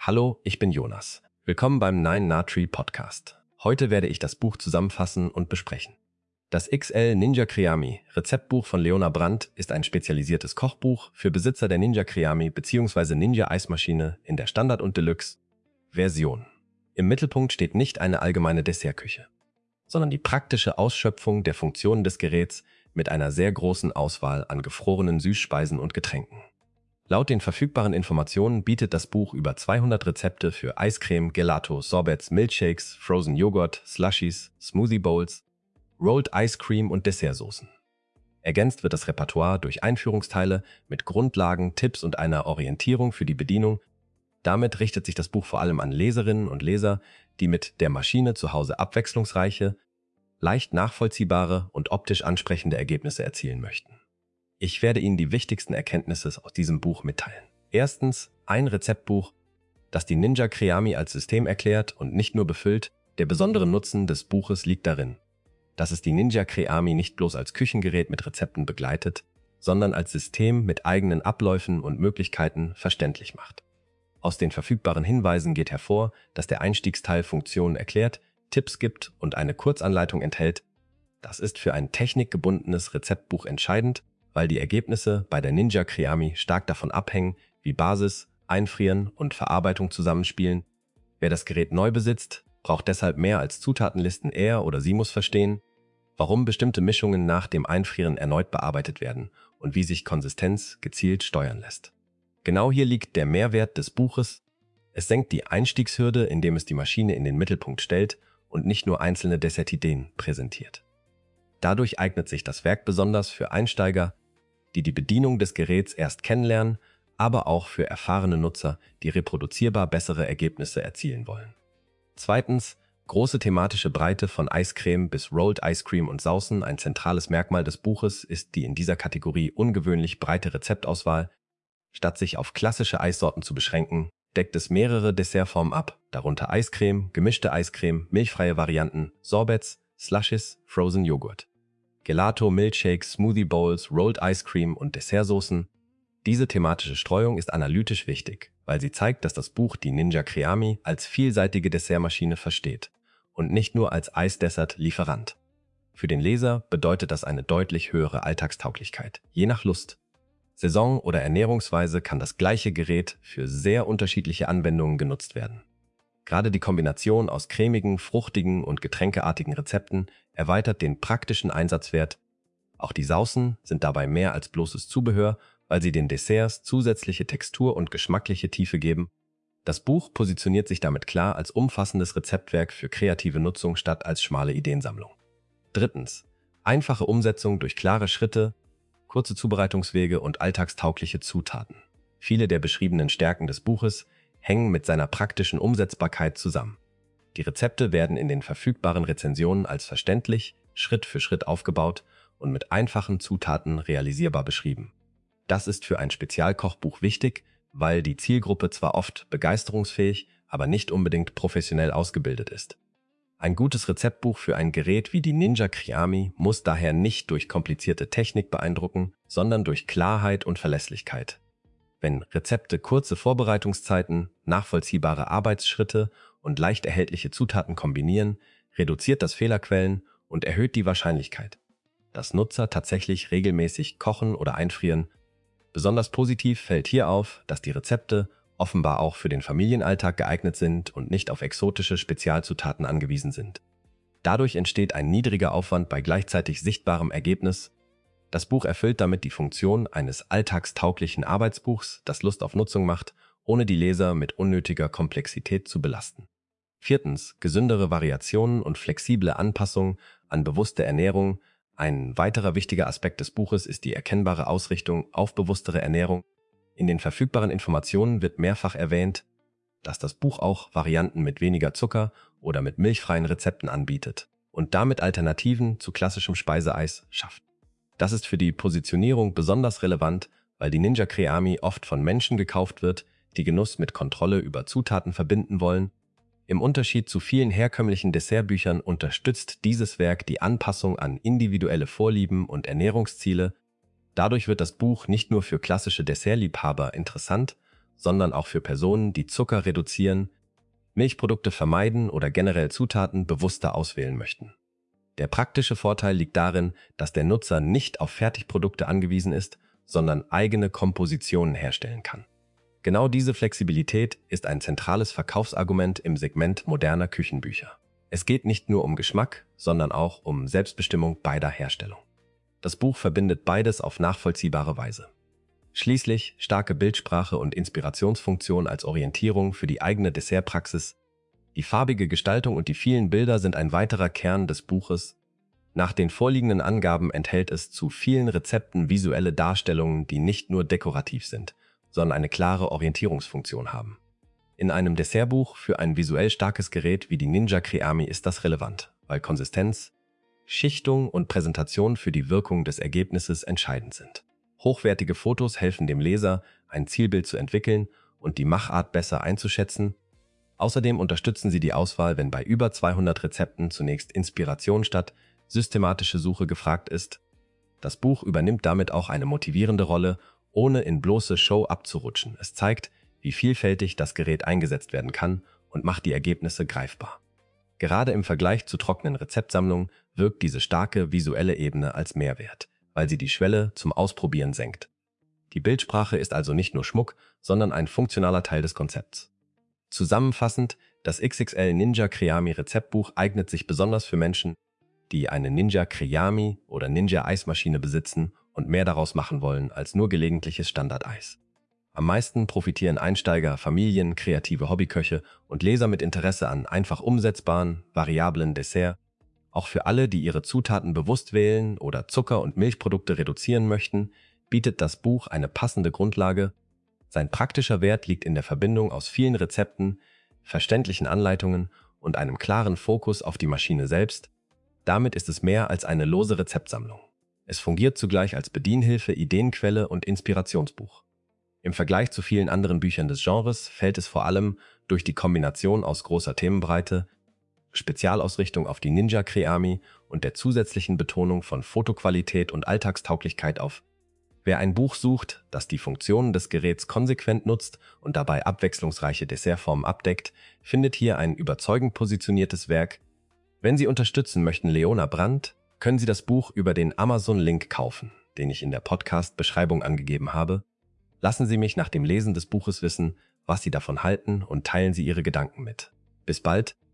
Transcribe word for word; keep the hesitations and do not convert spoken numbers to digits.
Hallo, ich bin Jonas. Willkommen beim Nine Natree Podcast. Heute werde ich das Buch zusammenfassen und besprechen. Das X L Ninja Creami Rezeptbuch von Leona Brandt ist ein spezialisiertes Kochbuch für Besitzer der Ninja Creami bzw. Ninja Eismaschine in der Standard- und Deluxe-Version. Im Mittelpunkt steht nicht eine allgemeine Dessertküche, sondern die praktische Ausschöpfung der Funktionen des Geräts mit einer sehr großen Auswahl an gefrorenen Süßspeisen und Getränken. Laut den verfügbaren Informationen bietet das Buch über zweihundert Rezepte für Eiscreme, Gelato, Sorbets, Milkshakes, Frozen Joghurt, Slushies, Smoothie Bowls, Rolled Ice Cream und Dessertsoßen. Ergänzt wird das Repertoire durch Einführungsteile mit Grundlagen, Tipps und einer Orientierung für die Bedienung. Damit richtet sich das Buch vor allem an Leserinnen und Leser, die mit der Maschine zu Hause abwechslungsreiche, leicht nachvollziehbare und optisch ansprechende Ergebnisse erzielen möchten. Ich werde Ihnen die wichtigsten Erkenntnisse aus diesem Buch mitteilen. Erstens, ein Rezeptbuch, das die Ninja Creami als System erklärt und nicht nur befüllt. Der besondere Nutzen des Buches liegt darin, dass es die Ninja Creami nicht bloß als Küchengerät mit Rezepten begleitet, sondern als System mit eigenen Abläufen und Möglichkeiten verständlich macht. Aus den verfügbaren Hinweisen geht hervor, dass der Einstiegsteil Funktionen erklärt, Tipps gibt und eine Kurzanleitung enthält. Das ist für ein technikgebundenes Rezeptbuch entscheidend, weil die Ergebnisse bei der Ninja Creami stark davon abhängen, wie Basis, Einfrieren und Verarbeitung zusammenspielen. Wer das Gerät neu besitzt, braucht deshalb mehr als Zutatenlisten. Er oder sie muss verstehen, warum bestimmte Mischungen nach dem Einfrieren erneut bearbeitet werden und wie sich Konsistenz gezielt steuern lässt. Genau hier liegt der Mehrwert des Buches. Es senkt die Einstiegshürde, indem es die Maschine in den Mittelpunkt stellt und nicht nur einzelne Dessertideen präsentiert. Dadurch eignet sich das Werk besonders für Einsteiger, die die Bedienung des Geräts erst kennenlernen, aber auch für erfahrene Nutzer, die reproduzierbar bessere Ergebnisse erzielen wollen. Zweitens, große thematische Breite von Eiscreme bis Rolled Ice Cream und Saucen. Ein zentrales Merkmal des Buches ist die in dieser Kategorie ungewöhnlich breite Rezeptauswahl. Statt sich auf klassische Eissorten zu beschränken, deckt es mehrere Dessertformen ab, darunter Eiscreme, gemischte Eiscreme, milchfreie Varianten, Sorbets, Slushies, Frozen Joghurt, Gelato, Milkshakes, Smoothie Bowls, Rolled Ice Cream und Dessertsoßen. Diese thematische Streuung ist analytisch wichtig, weil sie zeigt, dass das Buch die Ninja Creami als vielseitige Dessertmaschine versteht und nicht nur als Eisdessert-Lieferant. Für den Leser bedeutet das eine deutlich höhere Alltagstauglichkeit. Je nach Lust, Saison oder Ernährungsweise kann das gleiche Gerät für sehr unterschiedliche Anwendungen genutzt werden. Gerade die Kombination aus cremigen, fruchtigen und getränkeartigen Rezepten erweitert den praktischen Einsatzwert. Auch die Saucen sind dabei mehr als bloßes Zubehör, weil sie den Desserts zusätzliche Textur und geschmackliche Tiefe geben. Das Buch positioniert sich damit klar als umfassendes Rezeptwerk für kreative Nutzung statt als schmale Ideensammlung. Drittens, einfache Umsetzung durch klare Schritte, kurze Zubereitungswege und alltagstaugliche Zutaten. Viele der beschriebenen Stärken des Buches hängen mit seiner praktischen Umsetzbarkeit zusammen. Die Rezepte werden in den verfügbaren Rezensionen als verständlich, Schritt für Schritt aufgebaut und mit einfachen Zutaten realisierbar beschrieben. Das ist für ein Spezialkochbuch wichtig, weil die Zielgruppe zwar oft begeisterungsfähig, aber nicht unbedingt professionell ausgebildet ist. Ein gutes Rezeptbuch für ein Gerät wie die Ninja Creami muss daher nicht durch komplizierte Technik beeindrucken, sondern durch Klarheit und Verlässlichkeit. Wenn Rezepte kurze Vorbereitungszeiten, nachvollziehbare Arbeitsschritte und leicht erhältliche Zutaten kombinieren, reduziert das Fehlerquellen und erhöht die Wahrscheinlichkeit, dass Nutzer tatsächlich regelmäßig kochen oder einfrieren. Besonders positiv fällt hier auf, dass die Rezepte offenbar auch für den Familienalltag geeignet sind und nicht auf exotische Spezialzutaten angewiesen sind. Dadurch entsteht ein niedriger Aufwand bei gleichzeitig sichtbarem Ergebnis. Das Buch erfüllt damit die Funktion eines alltagstauglichen Arbeitsbuchs, das Lust auf Nutzung macht, ohne die Leser mit unnötiger Komplexität zu belasten. Viertens, gesündere Variationen und flexible Anpassungen an bewusste Ernährung. Ein weiterer wichtiger Aspekt des Buches ist die erkennbare Ausrichtung auf bewusstere Ernährung. In den verfügbaren Informationen wird mehrfach erwähnt, dass das Buch auch Varianten mit weniger Zucker oder mit milchfreien Rezepten anbietet und damit Alternativen zu klassischem Speiseeis schafft. Das ist für die Positionierung besonders relevant, weil die Ninja Creami oft von Menschen gekauft wird, die Genuss mit Kontrolle über Zutaten verbinden wollen. Im Unterschied zu vielen herkömmlichen Dessertbüchern unterstützt dieses Werk die Anpassung an individuelle Vorlieben und Ernährungsziele. Dadurch wird das Buch nicht nur für klassische Dessertliebhaber interessant, sondern auch für Personen, die Zucker reduzieren, Milchprodukte vermeiden oder generell Zutaten bewusster auswählen möchten. Der praktische Vorteil liegt darin, dass der Nutzer nicht auf Fertigprodukte angewiesen ist, sondern eigene Kompositionen herstellen kann. Genau diese Flexibilität ist ein zentrales Verkaufsargument im Segment moderner Küchenbücher. Es geht nicht nur um Geschmack, sondern auch um Selbstbestimmung beider Herstellung. Das Buch verbindet beides auf nachvollziehbare Weise. Schließlich starke Bildsprache und Inspirationsfunktion als Orientierung für die eigene Dessertpraxis. Die farbige Gestaltung und die vielen Bilder sind ein weiterer Kern des Buches. Nach den vorliegenden Angaben enthält es zu vielen Rezepten visuelle Darstellungen, die nicht nur dekorativ sind, sondern eine klare Orientierungsfunktion haben. In einem Dessertbuch für ein visuell starkes Gerät wie die Ninja Creami ist das relevant, weil Konsistenz, Schichtung und Präsentation für die Wirkung des Ergebnisses entscheidend sind. Hochwertige Fotos helfen dem Leser, ein Zielbild zu entwickeln und die Machart besser einzuschätzen. Außerdem unterstützen sie die Auswahl, wenn bei über zweihundert Rezepten zunächst Inspiration statt systematische Suche gefragt ist. Das Buch übernimmt damit auch eine motivierende Rolle, ohne in bloße Show abzurutschen. Es zeigt, wie vielfältig das Gerät eingesetzt werden kann und macht die Ergebnisse greifbar. Gerade im Vergleich zu trockenen Rezeptsammlungen wirkt diese starke visuelle Ebene als Mehrwert, weil sie die Schwelle zum Ausprobieren senkt. Die Bildsprache ist also nicht nur Schmuck, sondern ein funktionaler Teil des Konzepts. Zusammenfassend, das X X L Ninja Creami Rezeptbuch eignet sich besonders für Menschen, die eine Ninja Creami oder Ninja Eismaschine besitzen und mehr daraus machen wollen als nur gelegentliches Standardeis. Am meisten profitieren Einsteiger, Familien, kreative Hobbyköche und Leser mit Interesse an einfach umsetzbaren, variablen Dessert. Auch für alle, die ihre Zutaten bewusst wählen oder Zucker- und Milchprodukte reduzieren möchten, bietet das Buch eine passende Grundlage. Sein praktischer Wert liegt in der Verbindung aus vielen Rezepten, verständlichen Anleitungen und einem klaren Fokus auf die Maschine selbst. Damit ist es mehr als eine lose Rezeptsammlung. Es fungiert zugleich als Bedienhilfe, Ideenquelle und Inspirationsbuch. Im Vergleich zu vielen anderen Büchern des Genres fällt es vor allem durch die Kombination aus großer Themenbreite, Spezialausrichtung auf die Ninja Creami und der zusätzlichen Betonung von Fotoqualität und Alltagstauglichkeit auf. Wer ein Buch sucht, das die Funktionen des Geräts konsequent nutzt und dabei abwechslungsreiche Dessertformen abdeckt, findet hier ein überzeugend positioniertes Werk. Wenn Sie unterstützen möchten Leona Brandt, können Sie das Buch über den Amazon-Link kaufen, den ich in der Podcast-Beschreibung angegeben habe. Lassen Sie mich nach dem Lesen des Buches wissen, was Sie davon halten und teilen Sie Ihre Gedanken mit. Bis bald!